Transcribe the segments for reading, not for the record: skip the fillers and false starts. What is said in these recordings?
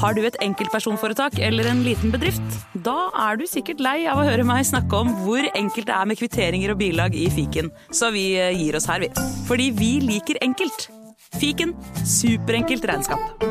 Har du et enkeltpersonforetak eller en liten bedrift? Da du sikkert lei av å høre meg snakke om hvor enkelt det med kvitteringer og bilag i fiken. Så vi gir oss her, vi. Fordi vi liker enkelt. Fiken, superenkelt regnskap.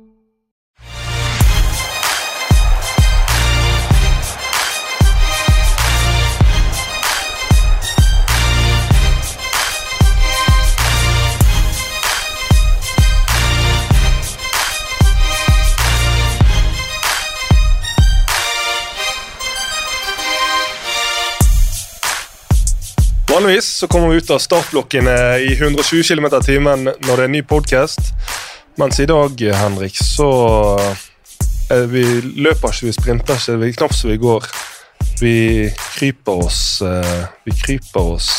Vanligvis så kommer vi ut av startblokkene i 120 km/t når det ny podcast. Mens i dag, Henrik, så vi løper ikke, vi sprinter ikke, vi knapt så vi går. Vi kryper oss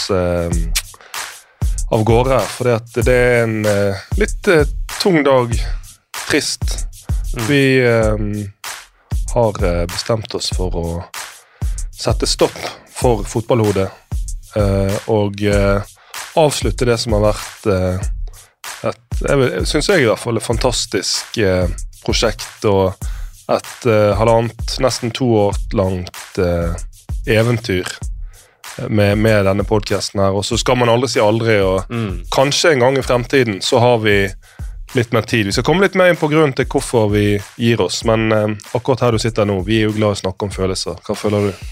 av gårde, fordi at det en litt tung dag, trist. Vi har bestemt oss for å sette stopp for fotballhodet. Og avslutte det som har vært synes jeg i hvert fall, et fantastisk prosjekt og et halvannet, nesten 2 år langt eventyr med denne podcasten her, og så skal man aldri si aldri, og kanskje en gang i fremtiden så har vi litt mer tid. Vi skal komme litt mer inn på grunnen til hvorfor vi gir oss, men akkurat her du sitter nå, vi jo glad i å snakke om følelser. Hva føler du?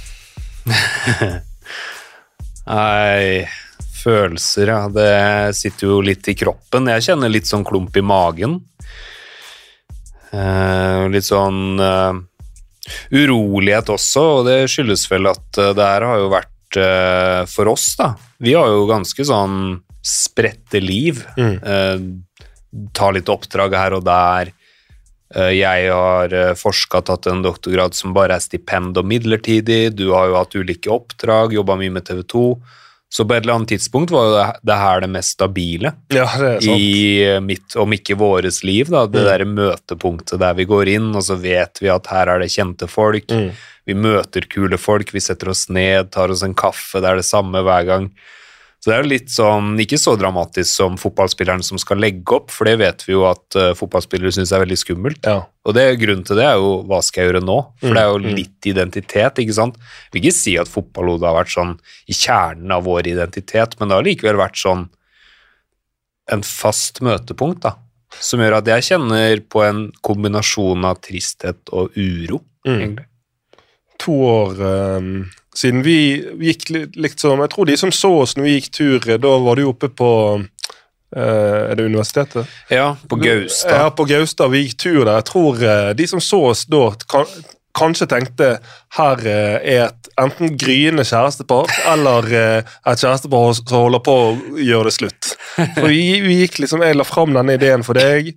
Nei, følelser, ja. Det sitter jo litt i kroppen. Jeg kjenner litt sånn klump i magen. Litt sånn urolighet også, og det skyldes vel at det her har jo vært for oss, da. Vi har jo ganske sånn spredte liv. Ta litt oppdrag her og der. Jeg har forsket, tatt en doktorgrad som bare stipend og midlertidig. Du har jo hatt ulike oppdrag, jobbet mye med TV 2. Så på et eller annet tidspunkt var jo det her det mest stabile. Ja, det sant. I mitt, om ikke våres liv, da. Det der møtepunktet der vi går inn, og så vet vi at her det kjente folk. Vi møter kule folk, vi setter oss ned, tar oss en kaffe, det det samme hver gang. Så det jo litt sånn, ikke så dramatisk som fotballspilleren som skal legge opp, for det vet vi jo at fotballspillere synes veldig skummelt. Ja. Og grunnen til det jo, hva skal jeg gjøre nå? For det jo litt identitet, ikke sant? Jeg vil ikke si at fotballhodet har vært sånn i kjernen av vår identitet, men det har likevel vært sånn en fast møtepunkt, da, som gjør at jeg kjenner på en kombinasjon av tristhet og uro, egentlig. 2 år siden vi gikk litt som, jeg tror de som så oss når vi gikk tur, da var du oppe på, det universitetet? Ja, på Gaustad. Ja, på Gaustad, vi gikk tur der. Jeg tror de som så oss da, kanskje tenkte, her et enten gryende kjærestepar, eller et kjærestepar som holder på å gjøre det slutt. For vi gikk liksom, jeg la frem denne ideen for deg,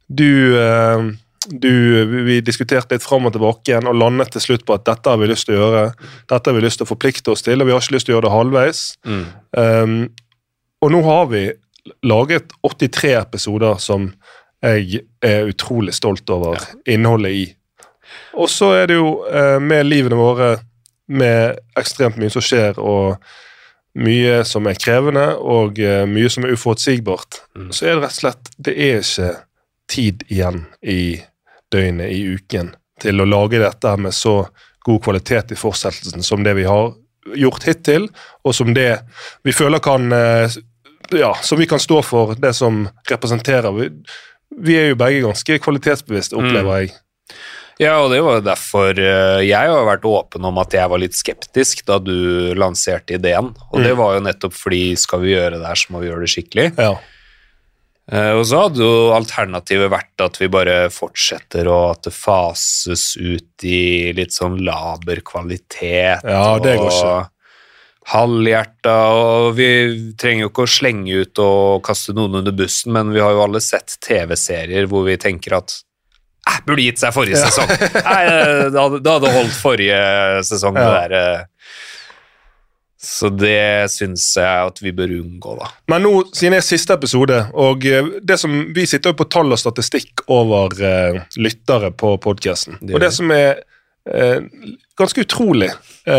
vi diskuterte litt frem og tilbake igjen og landet til slutt på at dette har vi lyst til å gjøre, dette har vi lyst til å forplikte oss til, og vi har ikke lyst til å gjøre det halvveis. Og nå har vi laget 83 episoder som jeg utrolig stolt over innholdet i. Og så det jo med livene våre, med ekstremt mye som skjer, og mye som krevende, og mye som uforutsigbart, så det rett og slett, det ikke tid igjen i døgnet, i uken, til å lage dette med så god kvalitet i fortsettelsen som det vi har gjort hittil, og som det vi føler kan, som vi kan stå for, det som representerer. Vi jo begge ganske kvalitetsbevisste, opplever jeg. Ja, og det var derfor jeg har vært åpen om at jeg var litt skeptisk da du lanserte ideen, og det var jo nettopp fordi skal vi gjøre det her, så må vi gjøre det skikkelig. Ja. Og så hadde jo alternativet vært at vi bare fortsetter og at det fases ut i litt sånn laber kvalitet. Ja, det går ikke. Halvhjerta, og vi trenger jo ikke å slenge ut og kaste noen under bussen, men vi har jo alle sett TV-serier hvor vi tenker at burde gitt seg forrige sesong. Nei, det hadde holdt forrige sesong det der. Så det synes jeg at vi bør unngå, da. Men nå, siden siste episode, og det som vi sitter på tall og statistikk over lyttere på podcasten, og det som ganske utrolig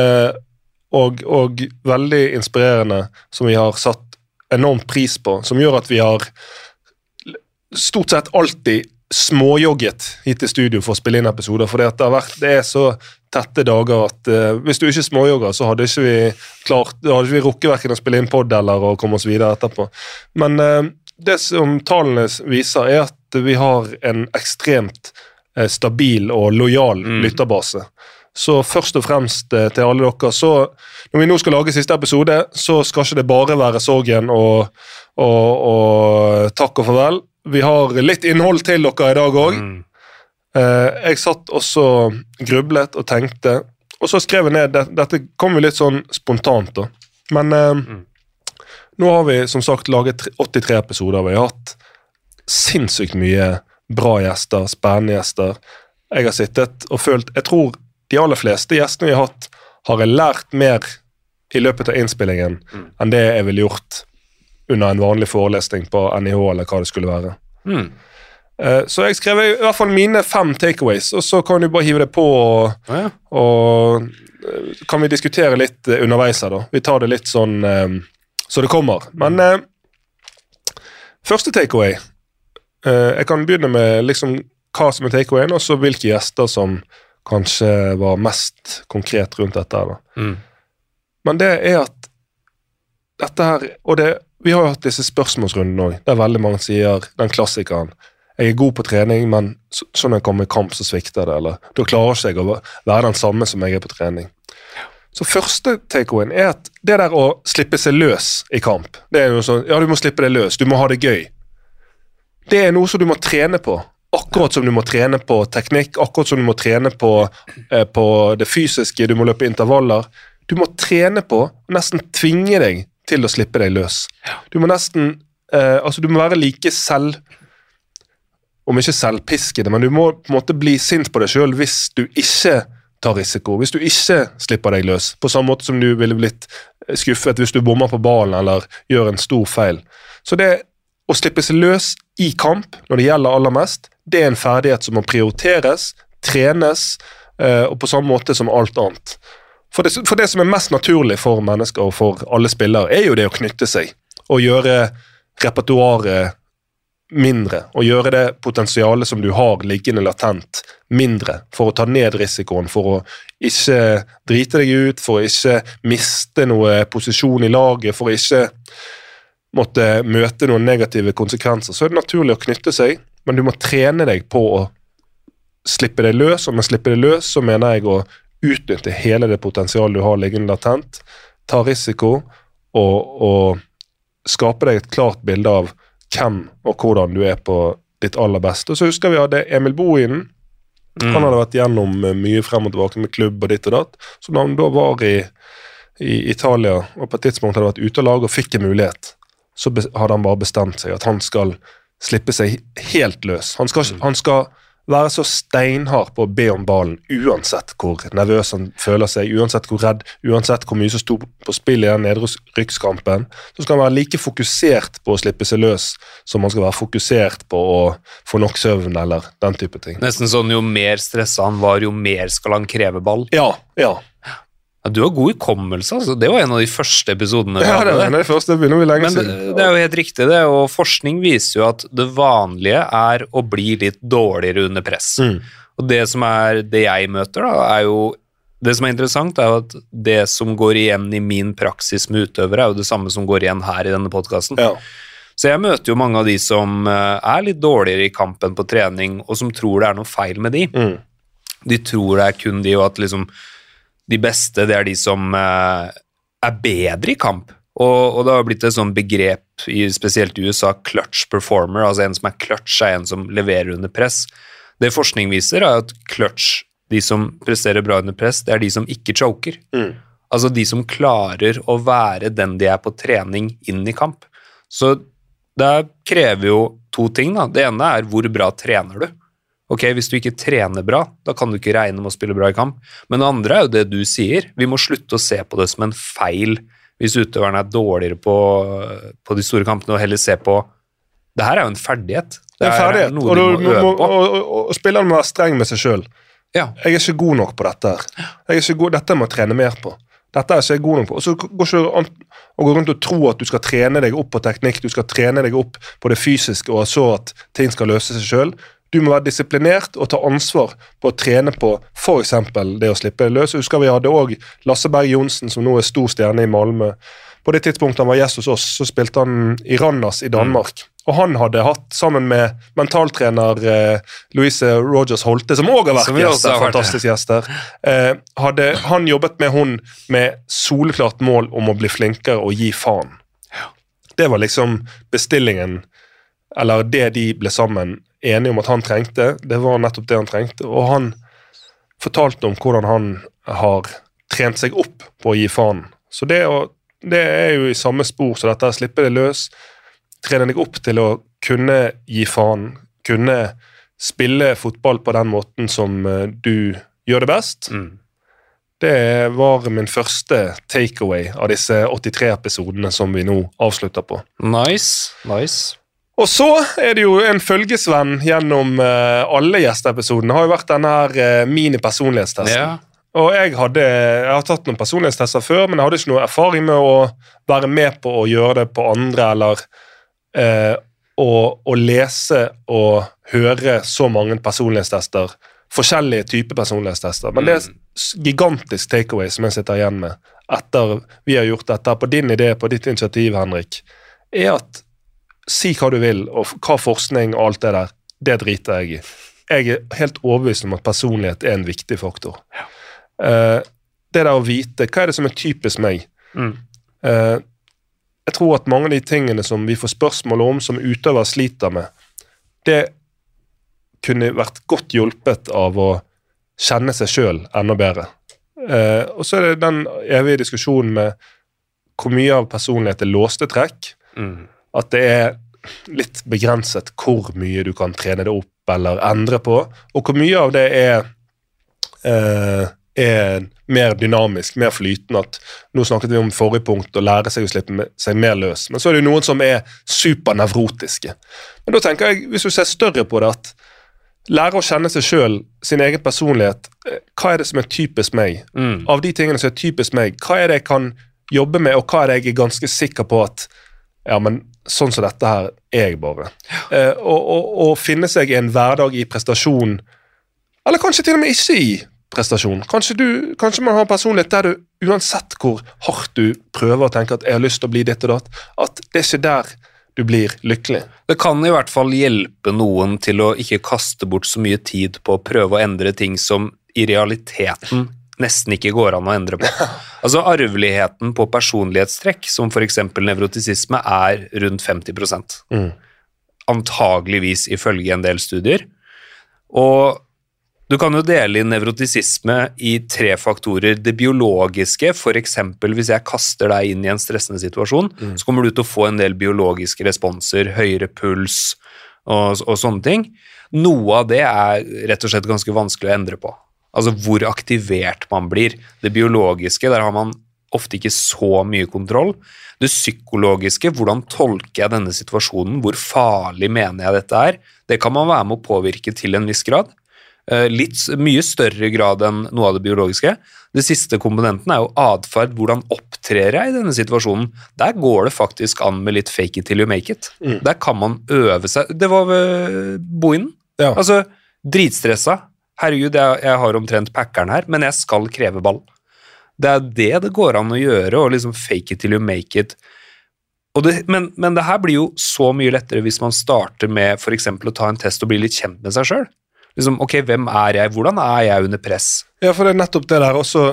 og veldig inspirerende, som vi har satt enormt pris på, som gjør at vi har stort sett alltid småjogget hit til studio for å spille inn episoder, for det så tette dager at hvis du ikke småjogger, så hadde ikke vi rukket hverken å spille inn podd eller å komme oss videre etterpå. Men det som tallene viser at vi har en ekstremt stabil og lojal lytterbase. Så først og fremst til alle dere, så når vi nå skal lage siste episode, så skal ikke det bare være sorgen og takk og farvel. Vi har litt innhold til dere i dag også. Jeg satt også grublet og tenkte, og så skrev jeg ned, dette kom jo litt sånn spontant da. Men nå har vi som sagt laget 83 episoder, vi har hatt sinnssykt mye bra gjester, spennende gjester. Jeg har sittet og følt, jeg tror de aller fleste gjestene vi har hatt, har jeg lært mer i løpet av innspillingen enn det jeg ville gjort under en vanlig forelesning på NIH eller hva det skulle være. Så jeg skrev i hvert fall mine 5 takeaways, og så kan du bare hive det på, og kan vi diskutere litt underveis her da. Vi tar det litt sånn så det kommer. Men første takeaway, jeg kan begynne med liksom hva som takeawayen, og så hvilke gjester som kanskje var mest konkret rundt dette her da. Men det at dette her, og vi har jo hatt disse spørsmålsrundene også, der veldig mange sier den klassikeren, jeg god på trening, men så når jeg kommer i kamp så svikter det, eller da klarer ikke jeg å være den samme som jeg på trening. Så første takeawayen at det der å slippe seg løs i kamp, det jo sånn, ja du må slippe deg løs, du må ha det gøy. Det noe som du må trene på, akkurat som du må trene på teknikk, akkurat som du må trene på det fysiske, du må løpe intervaller. Du må trene på, nesten tvinge deg til å slippe deg løs. Du må nesten, du må være like om ikke selvpiskende, men du må på en måte bli sint på deg selv hvis du ikke tar risiko, hvis du ikke slipper deg løs, på samme måte som du ville blitt skuffet hvis du bommer på ballen eller gjør en stor feil. Så det å slippe seg løs i kamp, når det gjelder aller mest, det en ferdighet som må prioriteres, trenes, og på samme måte som alt annet. For det som mest naturlig for mennesker og for alle spillere, jo det å knytte seg, og gjøre repertoaret mindre, og gjøre det potensialet som du har liggende latent mindre, for å ta ned risikoen, for å ikke drite deg ut, for å ikke miste noe posisjon i laget, for å ikke måtte møte noen negative konsekvenser, så det naturlig å knytte seg, men du må trene deg på å slippe deg løs, og med slippe deg løs så mener jeg å utnytte hele det potensialet du har liggende latent, ta risiko og skape deg et klart bilde av hvem og hvordan du på ditt aller beste. Og så husker vi hadde Emil Bohinen, han hadde vært gjennom mye frem og tilbake med klubb og ditt og datt, så da han da var i Italia, og på et tidspunkt hadde vært ute av lag og fikk en mulighet, så hadde han bare bestemt seg at han skal slippe seg helt løs. Han skal være så steinhard på å be om ballen, uansett hvor nervøs han føler seg, uansett hvor redd, uansett hvor mye som stod på spill i den nedrykkskampen, så skal han være like fokusert på å slippe seg løs, som han skal være fokusert på å få nok søvn, eller den type ting. Nesten sånn, jo mer stresset han var, jo mer skal han kreve ball. Ja. Ja, du har god ikommelse, altså. Det var en av de første episodene. Ja, det var en av de første, det begynner vi lenge siden. Men det jo helt riktig det, og forskning viser jo at det vanlige å bli litt dårligere under press. Og det som det jeg møter da, jo, det som interessant jo at det som går igjen i min praksis med utøvere, jo det samme som går igjen her i denne podcasten. Ja. Så jeg møter jo mange av de som litt dårligere i kampen på trening, og som tror det noe feil med de. De tror det kun de, og at liksom de beste, det de som bedre i kamp. Og det har blitt et sånt begrep, spesielt i USA, clutch performer, altså en som clutch, en som leverer under press. Det forskning viser at clutch, de som presterer bra under press, det de som ikke choker. Altså de som klarer å være den de på trening inn i kamp. Så det krever jo 2 ting da. Det ene hvor bra trener du. Ok, hvis du ikke trener bra, da kan du ikke regne med å spille bra i kamp. Men det andre jo det du sier. Vi må slutte å se på det som en feil hvis utøveren dårligere på de store kampene, og heller se på det her jo en ferdighet. Det en ferdighet, noe du må øve på. Og spilleren må være streng med seg selv. Ja. Jeg ikke god nok på dette her. Dette må jeg trene mer på. Dette ikke jeg god nok på. Og så går ikke an å gå rundt og tro at du skal trene deg opp på teknikk, du skal trene deg opp på det fysiske, og så at ting skal løse seg selv. du må være disiplinert og ta ansvar på å trene på for eksempel det å slippe løs. Jeg husker vi hadde også Lasse Berg Johnsen, som nå stor stjerne i Malmö. På det tidspunktet han var gjest hos oss, så spilte han i Randers i Danmark. Og han hadde hatt, sammen med mentaltrener Louise Rogers Holte, som også har vært gjester, fantastisk gjester, hadde han jobbet med hun med soleklart mål om å bli flinkere og gi faen. Det var liksom bestillingen, eller det de ble sammen enige om at han trengte. Det var nettopp det han trengte, og han fortalte om hvordan han har trent seg opp på å gi faen. Så det jo i samme spor, så dette slipper det løs, trene deg opp til å kunne gi faen, kunne spille fotball på den måten som du gjør det best. Det var min første takeaway av disse 83 episodene som vi nå avslutter på. Nice. Og så det jo en følgesvenn gjennom alle gjesteepisodene, har jo vært denne her mini-personlighetstesten. Ja. Og jeg har tatt noen personlighetstester før, men jeg hadde ikke noe erfaring med å være med på å gjøre det på andre, eller å lese og høre så mange personlighetstester, forskjellige typer personlighetstester. Men det gigantisk takeaway som jeg sitter igjen med, etter vi har gjort dette på din idé, på ditt initiativ, Henrik, at si hva du vil, og hva forskning og alt det der, det driter jeg i. Jeg helt overbevist om at personlighet en viktig faktor. Det der å vite, hva det som typisk meg? Jeg tror at mange av de tingene som vi får spørsmål om, som utøver sliter med, det kunne vært godt hjulpet av å kjenne seg selv enda bedre. Og så det den evige diskusjonen med hvor mye av personlighet låste trekk, at det litt begrenset hvor mye du kan trene det opp eller endre på, og hvor mye av det mer dynamisk, mer flytende, at nå snakket vi om forrige punkt, å lære seg å slippe seg mer løs, men så det jo noen som supernevrotiske. Men da tenker jeg, hvis du ser større på det, at lære å kjenne seg selv, sin egen personlighet, hva det som typisk meg? Av de tingene som typisk meg, hva det jeg kan jobbe med, og hva det jeg ganske sikker på at, ja, men sånn som dette her jeg bare. Og finne seg en hverdag i prestasjon, eller kanskje til og med ikke i prestasjon. Kanskje man har personlighet der du, uansett hvor hardt du prøver å tenke at jeg har lyst til å bli ditt og datt, at det ikke der du blir lykkelig. Det kan i hvert fall hjelpe noen til å ikke kaste bort så mye tid på å prøve å endre ting som i realiteten nesten ikke går an å endre på. Altså arveligheten på personlighetstrekk, som for eksempel nevrotisisme, rundt 50%. Antageligvis ifølge en del studier. Og du kan jo dele inn nevrotisisme i 3 faktorer. Det biologiske, for eksempel hvis jeg kaster deg inn i en stressende situasjon, så kommer du til å få en del biologiske responser, høyere puls og sånne ting. Noe av det rett og slett ganske vanskelig å endre på. Altså hvor aktivert man blir. Det biologiske, der har man ofte ikke så mye kontroll. Det psykologiske, hvordan tolker jeg denne situasjonen, hvor farlig mener jeg dette det kan man være med å påvirke til en viss grad. Mye større grad enn noe av det biologiske. Det siste komponenten jo adferd, hvordan opptrer jeg i denne situasjonen. Der går det faktisk an med litt fake it till you make it. Der kan man øve seg. Det var ved Boinen. Ja. Altså, dritstressa. Herregud, jeg har omtrent packeren her, men jeg skal kreve ball. Det det går an å gjøre, og liksom fake it till you make it. Men det her blir jo så mye lettere hvis man starter med for eksempel å ta en test og bli litt kjent med seg selv. Liksom, ok, hvem jeg? Hvordan jeg under press? Ja, for det nettopp det der også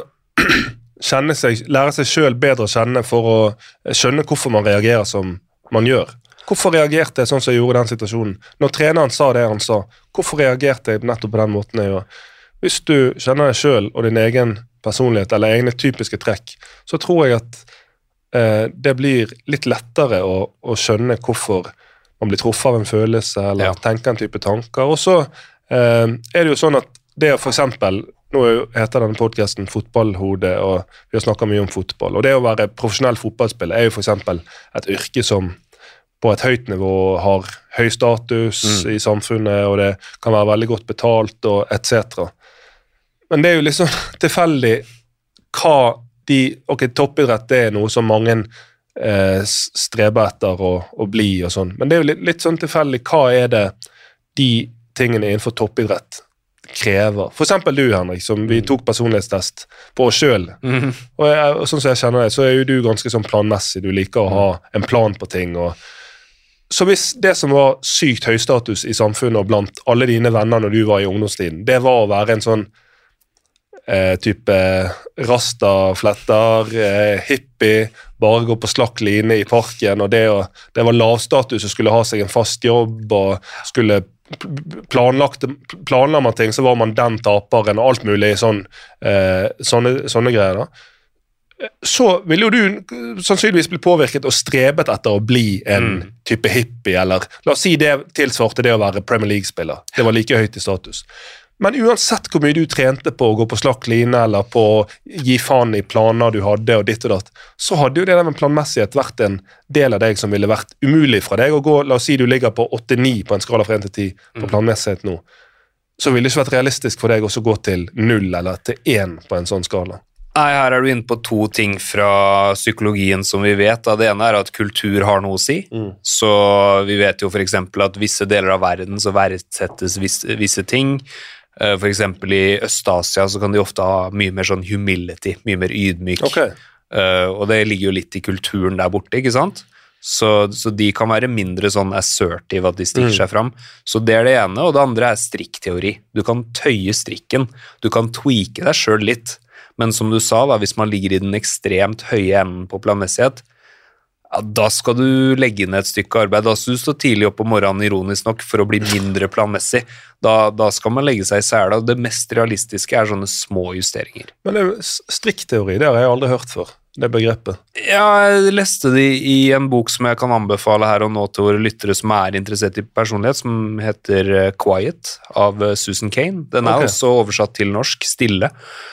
lære seg selv bedre å kjenne for å skjønne hvorfor man reagerer som man gjør. Hvorfor reagerte jeg sånn som jeg gjorde i den situasjonen? Når treneren sa det han sa, hvorfor reagerte jeg nettopp på den måten jeg gjør? Hvis du kjenner deg selv og din egen personlighet eller egne typiske trekk, så tror jeg at det blir litt lettere å skjønne hvorfor man blir truffet av en følelse eller tenker en type tanker. Og så det jo sånn at det for eksempel, nå heter denne podcasten Fotballhode, og vi har snakket mye om fotball, og det å være profesjonell fotballspiller jo for eksempel et yrke som på et høyt nivå har høy status i samfunnet, og det kan være veldig godt betalt, og etc. Men det jo liksom tilfeldig hva toppidrett det noe som mange streber etter å bli og sånn, men det jo litt sånn tilfeldig hva det de tingene innenfor toppidrett krever. For eksempel du, Henrik, som vi tok personlighetstest på oss selv. Og sånn som jeg kjenner deg, så jo du ganske sånn planmessig. Du liker å ha en plan på ting. Så hvis det som var sykt høystatus i samfunnet og blant alle dine venner når du var i ungdomstiden, det var å være en sånn type rasta, fletter, hippie, bare gå på slakk line i parken, og det var lavstatus og skulle ha seg en fast jobb og skulle planla man ting, så var man den taperen og alt mulig sånne greier da. Så vil jo du sannsynligvis bli påvirket og strebet etter å bli en type hippie, eller la oss si det tilsvarte det å være Premier League-spiller. Det var like høyt i status. Men uansett hvor mye du trente på å gå på slakk line, eller på å gi faen i planer du hadde, og ditt og datt, så hadde jo det der med planmessighet vært en del av deg som ville vært umulig fra deg å gå, la oss si du ligger på 8-9 på en skala fra 1 til 10 på planmessighet nå, så ville det ikke vært realistisk for deg å gå til 0 eller til 1 på en sånn skala. Nei, her du inne på 2 ting fra psykologien som vi vet. Det ene at kultur har noe å si. Så vi vet jo for eksempel at visse deler av verden så verdsettes visse ting. For eksempel i Øst-Asia så kan de ofte ha mye mer sånn humility, mye mer ydmyk. Okay. Og det ligger jo litt i kulturen der borte, ikke sant? Så de kan være mindre sånn assertive at de stikker seg fram. Så det det ene, og det andre strikkteori. Du kan tøye strikken, du kan tweake deg selv litt. Men som du sa, da, hvis man ligger i den ekstremt høye enden på planmessighet, ja, da skal du legge inn et stykke arbeid. Da skal du stå tidlig opp om morgenen, ironisk nok, for å bli mindre planmessig. Da skal man legge seg i sela. Det mest realistiske sånne små justeringer. Men det strikkteori, det har jeg aldri hørt før, det begrepet. Ja, jeg leste det i en bok som jeg kan anbefale her og nå til våre lyttere som interessert i personlighet, som heter Quiet av Susan Cain. Den også oversatt til norsk, Stille.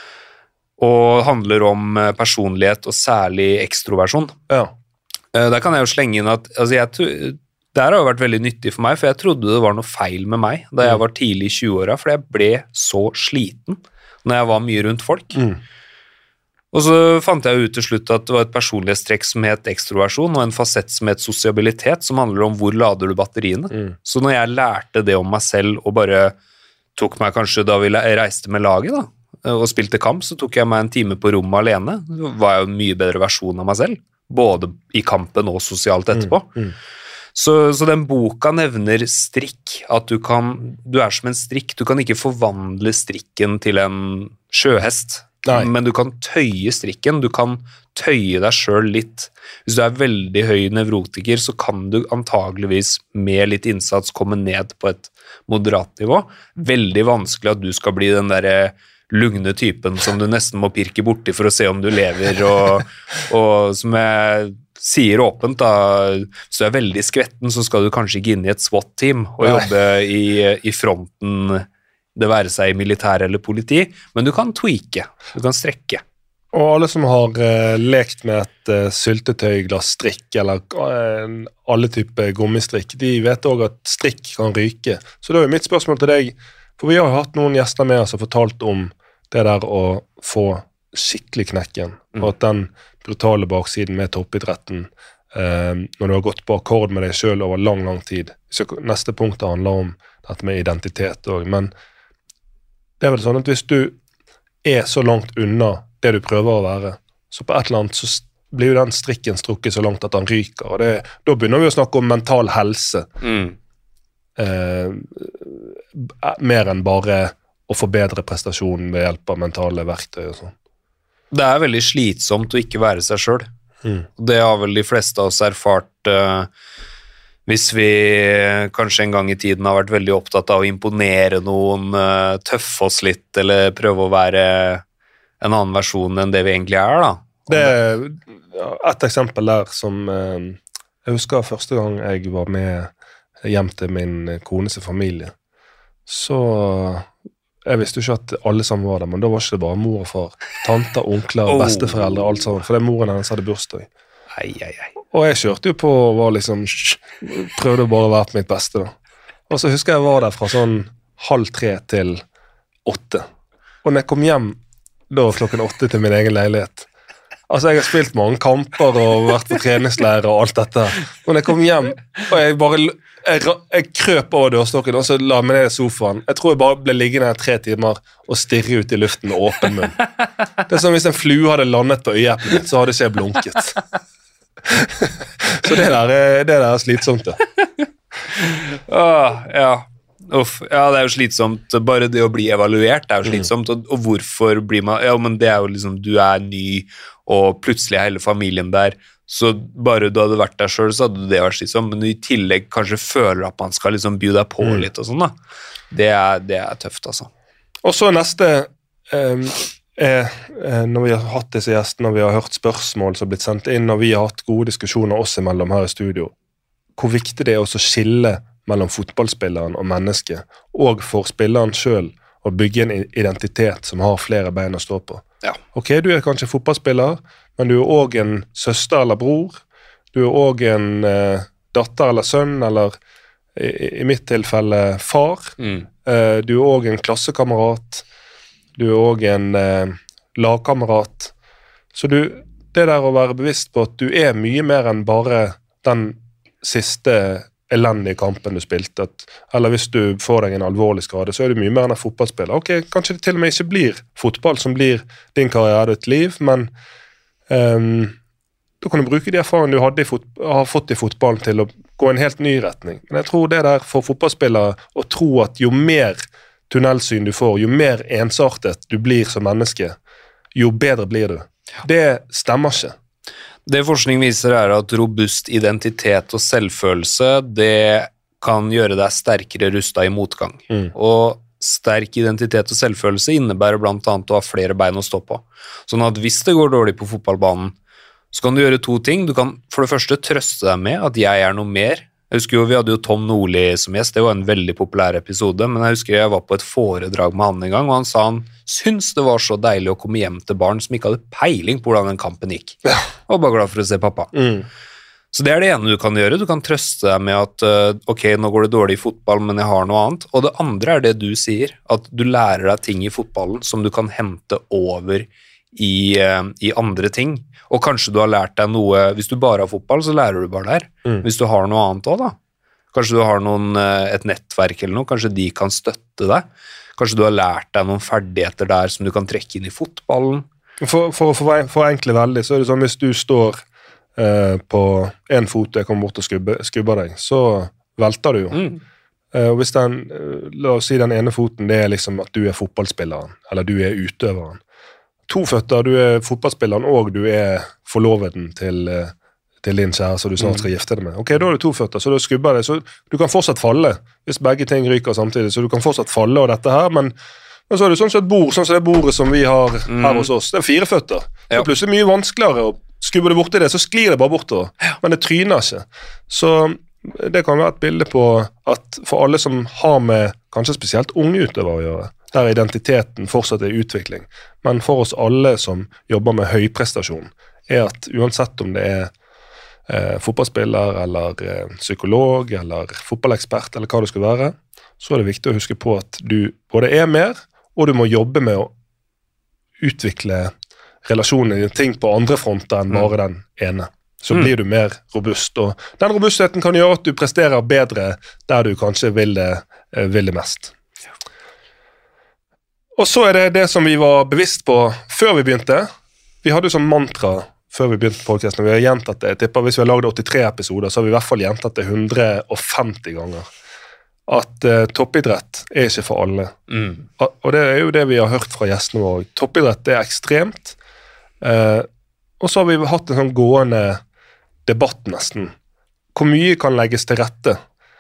Og handler om personlighet og særlig ekstroversjon. Ja. Der kan jeg jo slenge inn at det har jo vært veldig nyttig for meg, for jeg trodde det var noe feil med meg da jeg var tidlig i 20-åra, for jeg ble så sliten når jeg var mye rundt folk. Og så fant jeg jo ut til slutt at det var et personlighetstrekk som het ekstroversjon, og en fasett som het sosialitet, som handler om hvor lader du batteriene. Så når jeg lærte det om meg selv, og bare tok meg kanskje da vi reiste med laget da, og spilte kamp, så tok jeg meg en time på rommet alene. Det var jo en mye bedre versjon av meg selv, både i kampen og sosialt etterpå. Så den boka nevner strikk, at du som en strikk, du kan ikke forvandle strikken til en sjøhest, men du kan tøye strikken, du kan tøye deg selv litt. Hvis du veldig høy nevrotiker, så kan du antageligvis med litt innsats komme ned på et moderat nivå. Veldig vanskelig at du skal bli den der lugne typen som du nesten må pirke borti for å se om du lever, og som jeg sier åpent da, hvis du veldig skvetten, så skal du kanskje ikke inn i et SWAT-team og jobbe i fronten, det være seg i militær eller politi, men du kan tweake, du kan strekke. Og alle som har lekt med et syltetøyglass strikk, eller alle typer gummistrikk, de vet også at strikk kan ryke. Så da mitt spørsmål til deg, for vi har hatt noen gjester med oss og fortalt om det der å få skikkelig knekken, og at den brutale baksiden med toppidretten, når du har gått på akkord med deg selv over lang, lang tid. Så neste punkt handler om dette med identitet også, men det vel sånn at hvis du så langt unna det du prøver å være, så på et eller annet så blir jo den strikken strukket så langt at den ryker, og da begynner vi å snakke om mental helse. Mer enn bare å forbedre prestasjonen ved hjelp av mentale verktøy og sånn. Det veldig slitsomt å ikke være seg selv. Det har vel de fleste av oss erfart hvis vi kanskje en gang i tiden har vært veldig opptatt av å imponere noen, tøffe oss litt, eller prøve å være en annen versjon enn det vi egentlig da. Det et eksempel der som jeg husker første gang jeg var med hjem til min kones familie, så jeg visste jo ikke at alle sammen var der, men da var ikke det bare mor og far, tanter, onkler, besteforeldre, alt sammen, for det moren hennes hadde bursdag. Og jeg kjørte jo på og var liksom, prøvde bare å være på mitt beste da. Og så husker jeg var der fra sånn 2:30 til 8. Og når jeg kom hjem da klokken 8 til min egen leilighet, altså jeg har spilt mange kamper og vært på treningsleir og alt dette, og når jeg kom hjem, og jeg bare jeg krøp over dørstokken, og så la meg ned i sofaen. Jeg tror jeg bare ble liggende her 3 timer og stirre ut i luften med åpen munn. Det som hvis en flue hadde landet på øyeeplet mitt, så hadde ikke jeg blunket. Så det der er slitsomt, det. Ja. Uff, ja, det er jo slitsomt. Bare det å bli evaluert er jo slitsomt. Og hvorfor blir man... Ja, men det er jo liksom, du er ny, og plutselig er hele familien der. Så bare du hadde vært der selv, så hadde det vært slitsomt. Men du i tillegg kanskje føler at man skal liksom by deg på litt og sånn da. Det er tøft, altså. Og så neste... når vi har hatt disse gjestene, når vi har hørt spørsmål som har blitt sendt inn, og vi har hatt gode diskusjoner oss imellom her i studio, hvor viktig det er også å skille mellom fotballspilleren og mennesket, og for spilleren selv å bygge en identitet som har flere bein å stå på. Ja. Ok, du er kanskje fotballspiller, men du er også en søster eller bror, du er også en datter eller sønn, eller i mitt tilfelle far, du er også en klassekamerat, du er også en lagkamerat. Så det der å være bevisst på at du er mye mer enn bare den siste elendige kampen du spilte, eller hvis du får deg en alvorlig skade, så er du mye mer enn en fotballspiller. Ok, kanskje det til og med ikke blir fotball som blir din karriere, ditt liv, men da kan du bruke de erfaringene du har fått i fotballen til å gå en helt ny retning. Men jeg tror det der for fotballspillere å tro at jo mer tunnelsyn du får, jo mer ensartet du blir som menneske, jo bedre blir du. Det stemmer ikke. Det forskning viser er at robust identitet og selvfølelse, det kan gjøre deg sterkere rustet i motgang. Og sterk identitet og selvfølelse innebærer blant annet å ha flere bein å stå på. Sånn at hvis det går dårlig på fotballbanen, så kan du gjøre 2 ting. Du kan for det første trøste deg med at jeg er noe mer. Jeg husker jo, vi hadde jo Tom Nordli som gjest, det var en veldig populær episode, men jeg husker jeg var på et foredrag med han en gang, og han sa han syntes det var så deilig å komme hjem til barn som ikke hadde peiling på hvordan den kampen gikk. Ja. Og bare glad for å se pappa. Så det er det ene du kan gjøre. Du kan trøste deg med at ok, nå går det dårlig i fotball, men jeg har noe annet. Og det andre er det du sier, at du lærer deg ting i fotballen som du kan hente over i andre ting. Og kanskje du har lært deg noe, hvis du bare har fotball, så lærer du bare der. Hvis du har noe annet også da. Kanskje du har et nettverk eller noe, kanskje de kan støtte deg. Kanskje du har lært deg noen ferdigheter der som du kan trekke inn i fotballen. For å forenkle veldig, så er det sånn, hvis du står på en fot og jeg kommer bort og skubber deg, så velter du jo. Og hvis la oss si den ene foten, det er liksom at du er fotballspilleren, eller du er utøveren. 2 føtter, du er fotballspilleren, og du er forloveden til din kjære, så du snart skal gifte deg med. Ok, da er du 2 føtter, så du skubber deg, så du kan fortsatt falle, hvis begge ting ryker samtidig, så du kan fortsatt falle og dette her, men så er det sånn som et bord, sånn som det bordet som vi har her hos oss, det er 4 føtter. Det er plutselig mye vanskeligere, og skubber du bort i det, så sklir det bare bortover, men det tryner ikke. Så det kan være et bilde på at for alle som har med kanskje spesielt unge utøvere å gjøre, der identiteten fortsatt er utvikling, men for oss alle som jobber med høyprestasjon, er at uansett om det er fotballspiller, eller psykolog, eller fotballekspert, eller hva det skal være, så er det viktig å huske på at du både er mer, og du må jobbe med å utvikle relasjoner i ting på andre fronter enn bare den ene. Så blir du mer robust, og den robustheten kan gjøre at du presterer bedre der du kanskje vil det mest. Og så er det som vi var bevisst på før vi begynte. Vi hadde jo som mantra før vi begynte podcasten, og vi har gjentatt det. Jeg tipper hvis vi har laget 83 episoder, så har vi i hvert fall gjentatt det 150 ganger. At toppidrett er ikke for alle. Og det er jo det vi har hørt fra gjestene våre. Toppidrett er ekstremt. Og så har vi hatt en sånn gående debatt nesten. Hvor mye kan legges til rette?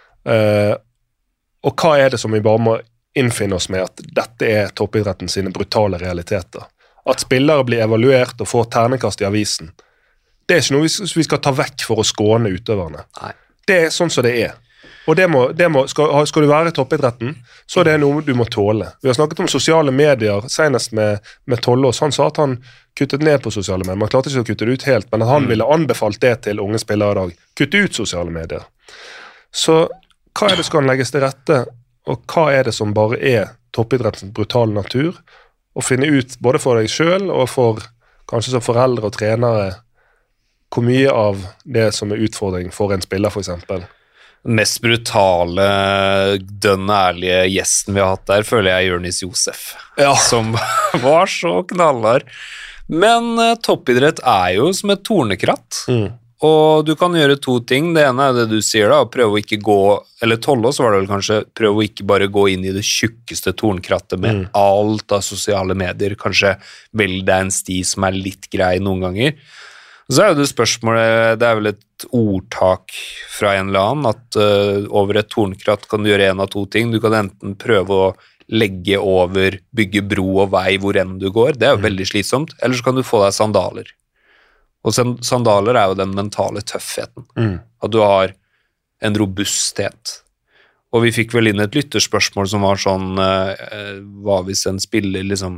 Og hva er det som vi bare må innfinne oss med at dette er toppidretten sine brutale realiteter. At spillere blir evaluert og får terningkast i avisen. Det er ikke noe vi skal ta vekk for å skåne utøverne. Nei. Det er sånn som det er. Og skal du være i toppidretten, så er det noe du må tåle. Vi har snakket om sosiale medier, senest med Tollås. Han sa at han kuttet ned på sosiale medier. Man klarte ikke å kutte det ut helt, men at han ville anbefalt det til unge spillere i dag. Kutte ut sosiale medier. Så hva er det som kan legges til rette, og hva er det som bare er toppidrettens brutale natur? Å finne ut, både for deg selv, og for kanskje som foreldre og trenere, hvor mye av det som er utfordring for en spiller, for eksempel, Mest brutale, dønn ærlige gjesten vi har hatt der, føler jeg Jørnis Josef, som var så knallhard. Men toppidrett jo som et tornekratt, og du kan gjøre to ting. Det ene det du sier da, prøve å ikke gå, eller Tollås var det vel kanskje, prøve å ikke bare gå inn i det tjukkeste tornkrattet med alt av sosiale medier, kanskje velg deg en sti som litt grei noen ganger. Så jo det spørsmålet, det vel et ordtak fra en eller annen, at over et tornkratt kan du gjøre en av to ting. Du kan enten prøve å legge over, bygge bro og vei hvor enn du går, det jo veldig slitsomt, eller så kan du få deg sandaler. Og sandaler jo den mentale tøffheten, at du har en robusthet. Og vi fikk vel inn et lytterspørsmål som var sånn, hva hvis en spiller liksom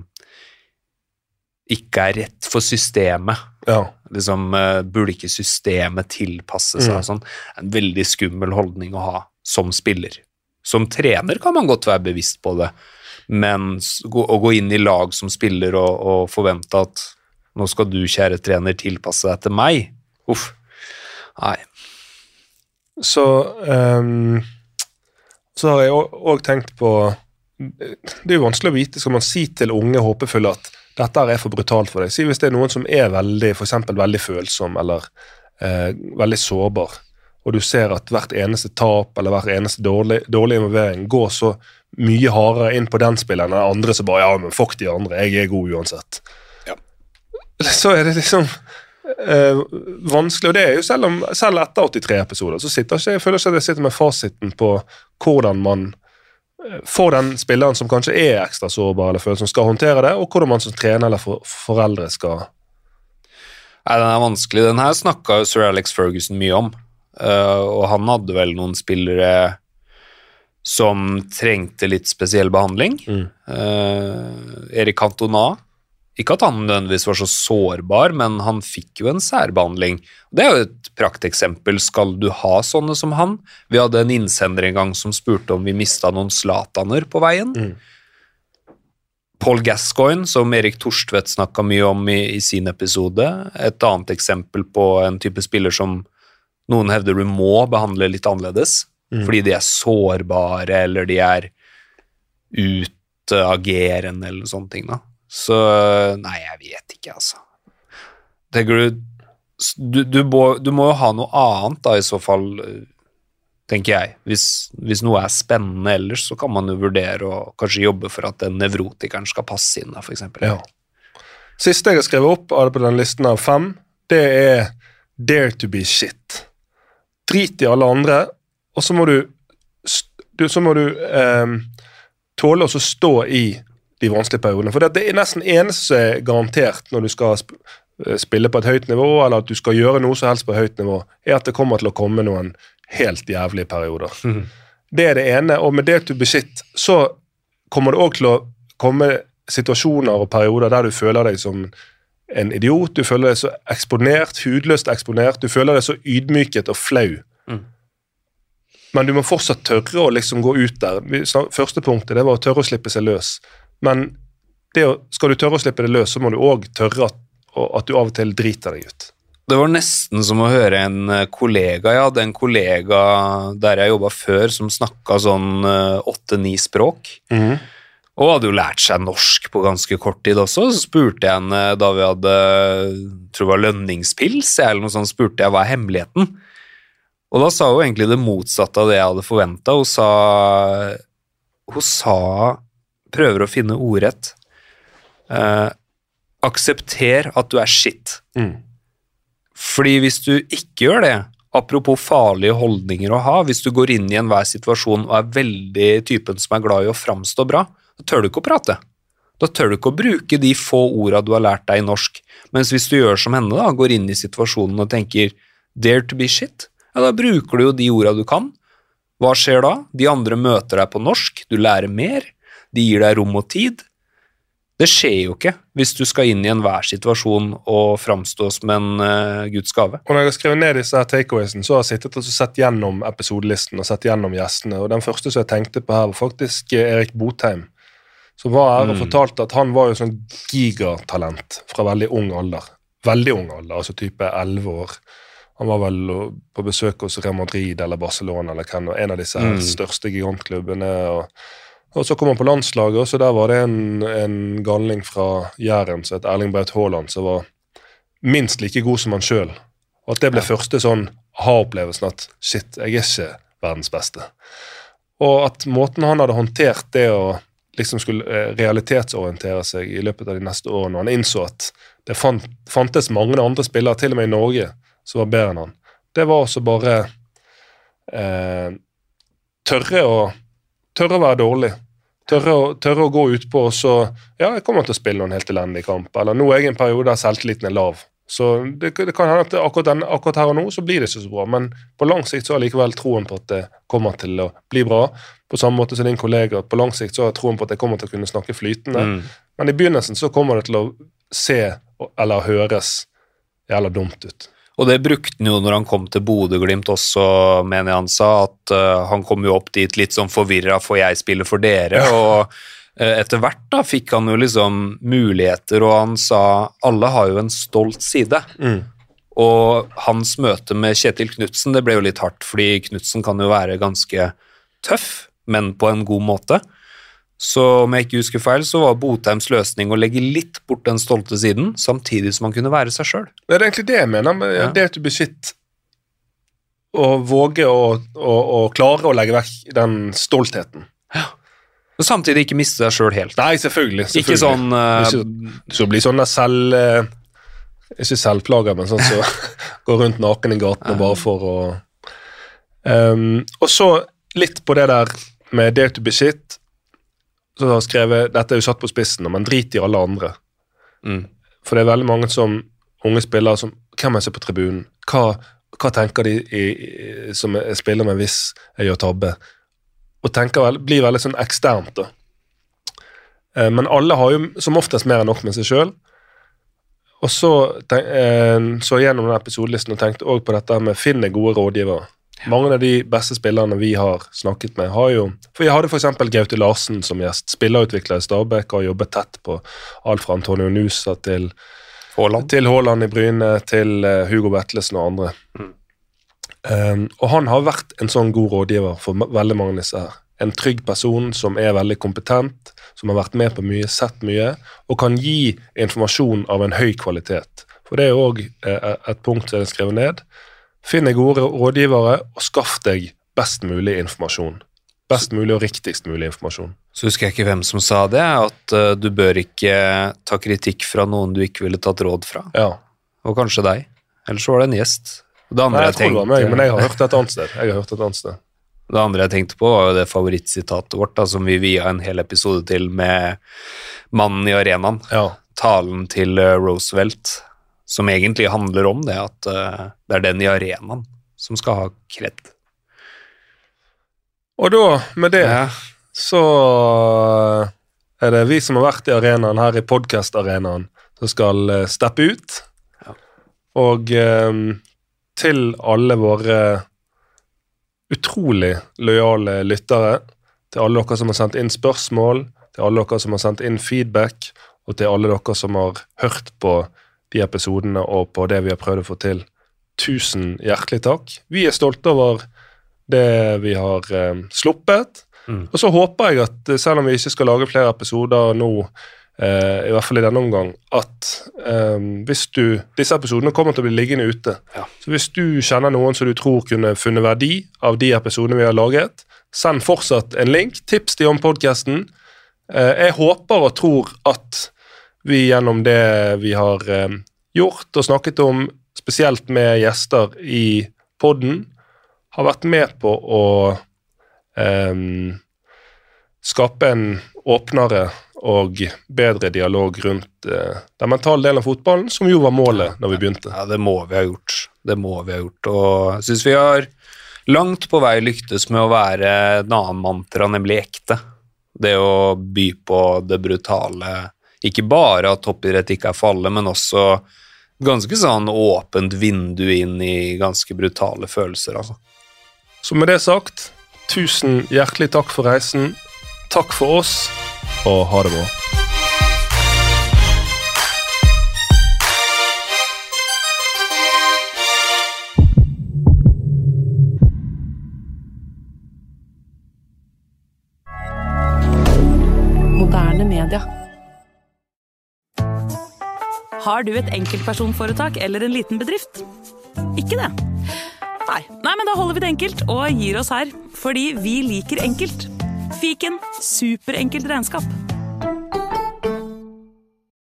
ikke rett for systemet? Liksom, burde ikke systemet tilpasse seg sånn? En veldig skummel holdning å ha som spiller. Som trener kan man godt være bevisst på det, men å gå inn i lag som spiller og forvente at nå skal du, kjære trener, tilpasse deg til meg. Uff. Nei. Så har jeg også tenkt på, det jo vanskelig å vite, skal man si til unge håpefulle at dette for brutalt for deg. Si hvis det noen som veldig, for eksempel veldig følsom, eller veldig sårbar, og du ser at hvert eneste tap, eller hvert eneste dårlig involvering, går så mye hardere inn på den spilleren, enn andre som bare, ja, men fuck de andre, jeg god uansett. Så det liksom vanskelig, og det jo selv etter 83 episoder, så jeg føler ikke at jeg sitter med fasiten på hvordan man får den spilleren som kanskje ekstra sårbar eller føler som skal håndtere det, og hvordan man som trener eller foreldre skal... Nei, den vanskelig. Den her snakket jo Sir Alex Ferguson mye om, og han hadde vel noen spillere som trengte litt spesiell behandling. Erik Cantona, ikke at han nødvendigvis var så sårbar, men han fikk jo en særbehandling. Det jo et prakteksempel. Skal du ha sånne som han? Vi hadde en innsender en gang som spurte om vi mistet noen Zlataner på veien. Paul Gascoigne, som Erik Torstvedt snakket mye om i sin episode. Et annet eksempel på en type spiller som noen hevder du må behandle litt annerledes, fordi de sårbare, eller de utagerende, eller sånne ting da. Så, nei, jeg vet ikke, altså. Tenker du må jo ha noe annet da, i så fall, tenker jeg. Hvis noe spennende ellers, så kan man jo vurdere å kanskje jobbe for at den nevrotikeren skal passe inn da, for eksempel. Ja. Siste jeg har skrevet opp av det på den listen av 5, det dare to be shit. Drit i alle andre, og så må du tåle å stå i de vanskelige periodene, for det nesten eneste som garantert når du skal spille på et høyt nivå, eller at du skal gjøre noe så helst på et høyt nivå, at det kommer til å komme noen helt jævlige perioder. Det det ene, og med dare to be shit, så kommer det også til å komme situasjoner og perioder der du føler deg som en idiot, du føler deg så eksponert, hudløst eksponert, du føler deg så ydmyket og flau. Men du må fortsatt tørre å liksom gå ut der. Første punktet, det var å tørre å slippe seg løs. Men skal du tørre å slippe det løs, så må du også tørre at du av og til driter deg ut. Det var nesten som å høre en kollega, jeg hadde en kollega der jeg jobbet før, som snakket sånn 8-9 språk, og hadde jo lært seg norsk på ganske kort tid også. Så spurte jeg henne da vi hadde, tror det var lønningspils, eller noe sånt, spurte jeg hva hemmeligheten. Og da sa hun egentlig det motsatte av det jeg hadde forventet. Hun sa prøver å finne ordrett. Aksepter at du shit. Fordi hvis du ikke gjør det, apropos farlige holdninger å ha, hvis du går inn i enhver situasjon og veldig typen som glad i å framstå bra, da tør du ikke å prate. Da tør du ikke å bruke de få ordene du har lært deg i norsk. Mens hvis du gjør som henne da, går inn i situasjonen og tenker dare to be shit, ja, da bruker du jo de ordene du kan. Hva skjer da? De andre møter deg på norsk, du lærer mer, de gir deg rom og tid. Det skjer jo ikke hvis du skal inn i enhver situasjon og framstå som en Guds gave. Og når jeg har skrevet ned disse takeawaysene, så har jeg sittet og sett gjennom episodelisten og sett gjennom gjestene, og den første som jeg tenkte på her var faktisk Erik Botheim, som var her og fortalte at han var jo sånn gigatalent fra veldig ung alder, altså type 11 år. Han var vel på besøk hos Real Madrid eller Barcelona, eller en av disse her største gigantklubbene, og så kom han på landslaget, og så der var det en galning fra Jæren, som het Erling Braut Haaland, som var minst like god som han selv. Og at det ble første sånn aha-opplevelsen at, shit, jeg ikke verdens beste. Og at måten han hadde håndtert det å liksom skulle realitetsorientere seg i løpet av de neste årene, og han innså at det fantes mange andre spillere, til og med i Norge, som var bedre enn han. Det var også bare tørre å være dårlig. Tørre å gå ut på, og så, ja, jeg kommer til å spille noen helt elendig kamp, eller nå er jeg en periode der selvtilliten lav. Så det kan hende at akkurat her og nå så blir det ikke så bra, men på lang sikt så har jeg likevel troen på at det kommer til å bli bra, på samme måte som din kollega, på lang sikt så har jeg troen på at jeg kommer til å kunne snakke flytende, men i begynnelsen så kommer det til å se eller høres jævla dumt ut. Og det brukte han jo når han kom til Bodø/Glimt også, mener jeg han sa, at han kom jo opp dit litt sånn forvirret, for jeg spiller for dere, og etter hvert da fikk han jo liksom muligheter, og han sa, alle har jo en stolt side. Og hans møte med Kjetil Knutsen, det ble jo litt hardt, fordi Knutsen kan jo være ganske tøff, men på en god måte. Så om jeg ikke husker feil, så var Botheims løsning å legge litt bort den stolte siden, samtidig som han kunne være seg selv. Det er egentlig det jeg mener, men det at du blir shit, og våge å klare å legge vekk den stoltheten. Ja. Og samtidig ikke miste deg selv helt. Nei, selvfølgelig. Ikke sånn... Så blir sånne ikke selvplager, men sånn så går rundt naken i gaten bare for å... og så litt på det der med det to be shit, så har jeg skrevet, dette er jo satt på spissen, men drit i alle andre. For det er veldig mange som unge spillere som, hvem er seg på tribunen? Hva tenker de som spiller med hvis jeg gjør tabbe? Og blir veldig sånn eksternt da. Men alle har jo som oftest mer enn nok med seg selv. Og så gjennom denne episodelisten og tenkte også på dette med finne gode rådgivere. Mange av de beste spillerne vi har snakket med har jo, for vi hadde for eksempel Gaute Larsen som gjest, spillerutvikler i Stabæk, har jobbet tett på alt fra Antonio Nusa til Haaland i Bryne, til Hugo Vetlesen og andre. Og han har vært en sånn god rådgiver for veldig mange av disse her. En trygg person som er veldig kompetent, som har vært med på mye, sett mye, og kan gi informasjon av en høy kvalitet. For det er jo også et punkt som jeg skrev ned. Finn deg gode rådgivere, og skaff deg best mulig informasjon. Best mulig og riktigst mulig informasjon. Så husker jeg ikke hvem som sa det, at du bør ikke ta kritikk fra noen du ikke ville tatt råd fra. Ja. Og kanskje deg. Eller så var det en gjest. Det andre jeg tror det var meg, men jeg har hørt et annet sted. Det andre jeg tenkte på var jo det favorittsitatet vårt, da, som vi via en hel episode til med mannen i arenaen. Ja. Talen til Roosevelt, som egentlig handler om det, at det er den i arenaen som skal ha kred. Og da, med det, så er det vi som har vært i arenaen, her i podcast-arenaen, som skal steppe ut. Ja. Og... til alle våre utrolig lojale lyttere, til alle dere som har sendt inn spørsmål, til alle dere som har sendt inn feedback, og til alle dere som har hørt på de episodene og på det vi har prøvd å få til. 1000 hjertelig takk. Vi er stolte over det vi har sluppet, og så håper jeg at selv om vi ikke skal lage flere episoder nå, i hvert fall i denne omgang, at disse episodene kommer til å bli liggende ute. Ja. Så hvis du kjenner noen som du tror kunne funnet verdi av de episodene vi har laget, send fortsatt en link, tips de om podcasten. Jeg håper og tror at vi gjennom det vi har gjort og snakket om, spesielt med gjester i podden, har vært med på å skape en åpnere og bedre dialog rundt den mentale delen av fotballen, som jo var målet når vi begynte. Ja, det må vi ha gjort. Og jeg synes vi har langt på vei lyktes med å være en annen mantra, nemlig ekte. Det å by på det brutale, ikke bare at toppidrett ikke er for alle, men også ganske sånn åpent vindu inn i ganske brutale følelser, altså. Så med det sagt, 1000 hjertelig takk for reisen. Takk for oss, og ha det bra. Har du et enkeltpersonforetak eller en liten bedrift? Ikke det? Nei, men da holder vi det enkelt og gir oss her, fordi vi liker enkelt. Fiken, superenkelt regnskap.